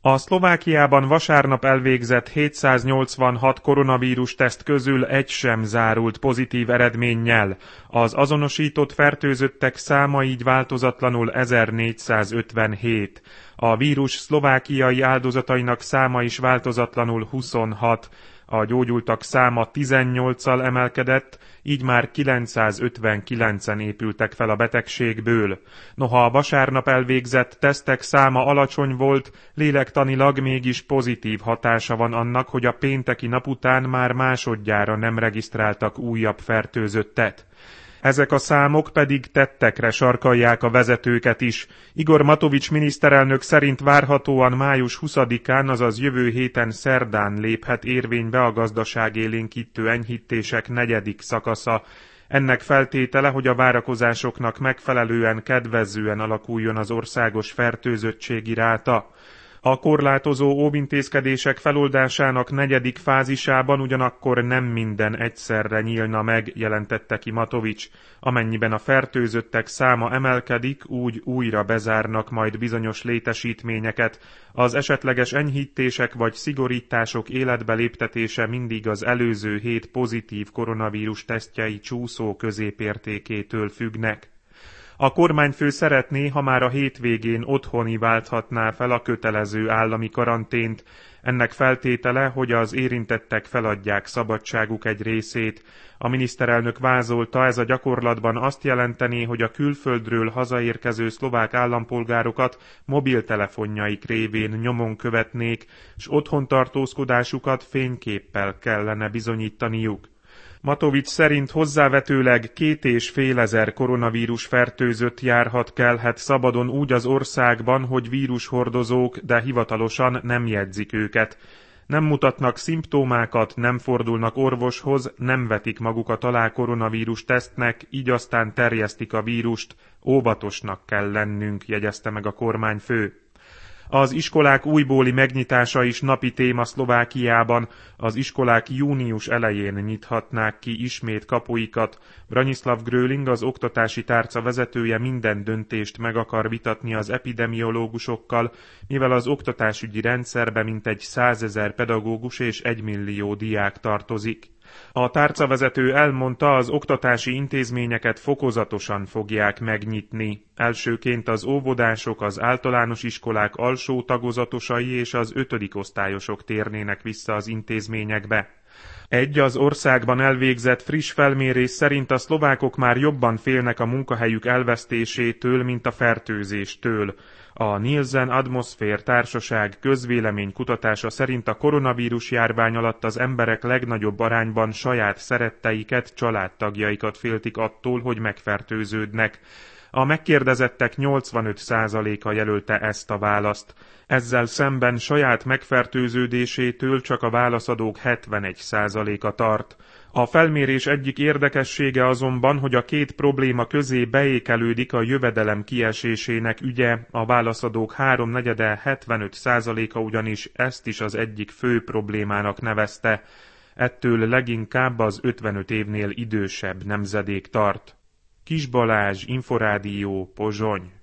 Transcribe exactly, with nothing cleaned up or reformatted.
A Szlovákiában vasárnap elvégzett hétszáznyolcvanhat koronavírus teszt közül egy sem zárult pozitív eredménnyel. Az azonosított fertőzöttek száma így változatlanul ezernégyszázötvenhét. A vírus szlovákiai áldozatainak száma is változatlanul huszonhat. A gyógyultak száma tizennyolccal emelkedett, így már kilencszázötvenkilencen épültek fel a betegségből. Noha a vasárnap elvégzett tesztek száma alacsony volt, lélektanilag mégis pozitív hatása van annak, hogy a pénteki nap után már másodjára nem regisztráltak újabb fertőzöttet. Ezek a számok pedig tettekre sarkalják a vezetőket is. Igor Matovics miniszterelnök szerint várhatóan május huszadikán, azaz jövő héten szerdán léphet érvénybe a gazdaságélénkítő enyhítések negyedik szakasza. Ennek feltétele, hogy a várakozásoknak megfelelően kedvezően alakuljon az országos fertőzöttségi ráta. A korlátozó óvintézkedések feloldásának negyedik fázisában ugyanakkor nem minden egyszerre nyílna meg, jelentette ki Matovics. Amennyiben a fertőzöttek száma emelkedik, úgy újra bezárnak majd bizonyos létesítményeket. Az esetleges enyhítések vagy szigorítások életbe léptetése mindig az előző hét pozitív koronavírus tesztjei csúszó középértékétől függnek. A kormányfő szeretné, ha már a hétvégén otthoni válthatná fel a kötelező állami karantént. Ennek feltétele, hogy az érintettek feladják szabadságuk egy részét. A miniszterelnök vázolta, ez a gyakorlatban azt jelenteni, hogy a külföldről hazaérkező szlovák állampolgárokat mobiltelefonjaik révén nyomon követnék, s otthontartózkodásukat fényképpel kellene bizonyítaniuk. Matovics szerint hozzávetőleg két és fél ezer koronavírus fertőzött járhat kelhet szabadon úgy az országban, hogy vírushordozók, de hivatalosan nem jegyzik őket. Nem mutatnak szimptomákat, nem fordulnak orvoshoz, nem vetik magukat alá koronavírus tesztnek, így aztán terjesztik a vírust. Óvatosnak kell lennünk, jegyezte meg a kormányfő. Az iskolák újbóli megnyitása is napi téma Szlovákiában. Az iskolák június elején nyithatnák ki ismét kapuikat. Branislav Gröling, az oktatási tárca vezetője minden döntést meg akar vitatni az epidemiológusokkal, mivel az oktatásügyi rendszerbe mintegy százezer pedagógus és egymillió diák tartozik. A tárcavezető elmondta, az oktatási intézményeket fokozatosan fogják megnyitni. Elsőként az óvodások, az általános iskolák alsó tagozatosai és az ötödik osztályosok térnének vissza az intézményekbe. Egy az országban elvégzett friss felmérés szerint a szlovákok már jobban félnek a munkahelyük elvesztésétől, mint a fertőzéstől. A Nielsen Atmosphere társaság közvéleménykutatása szerint a koronavírus járvány alatt az emberek legnagyobb arányban saját szeretteiket, családtagjaikat féltik attól, hogy megfertőződnek. A megkérdezettek nyolcvanöt százaléka jelölte ezt a választ. Ezzel szemben saját megfertőződésétől csak a válaszadók hetvenegy százaléka tart. A felmérés egyik érdekessége azonban, hogy a két probléma közé beékelődik a jövedelem kiesésének ügye, a válaszadók háromnegyede, hetvenöt százaléka ugyanis ezt is az egyik fő problémának nevezte. Ettől leginkább az ötvenöt évnél idősebb nemzedék tart. Kis Balázs, Inforádió, Pozsony.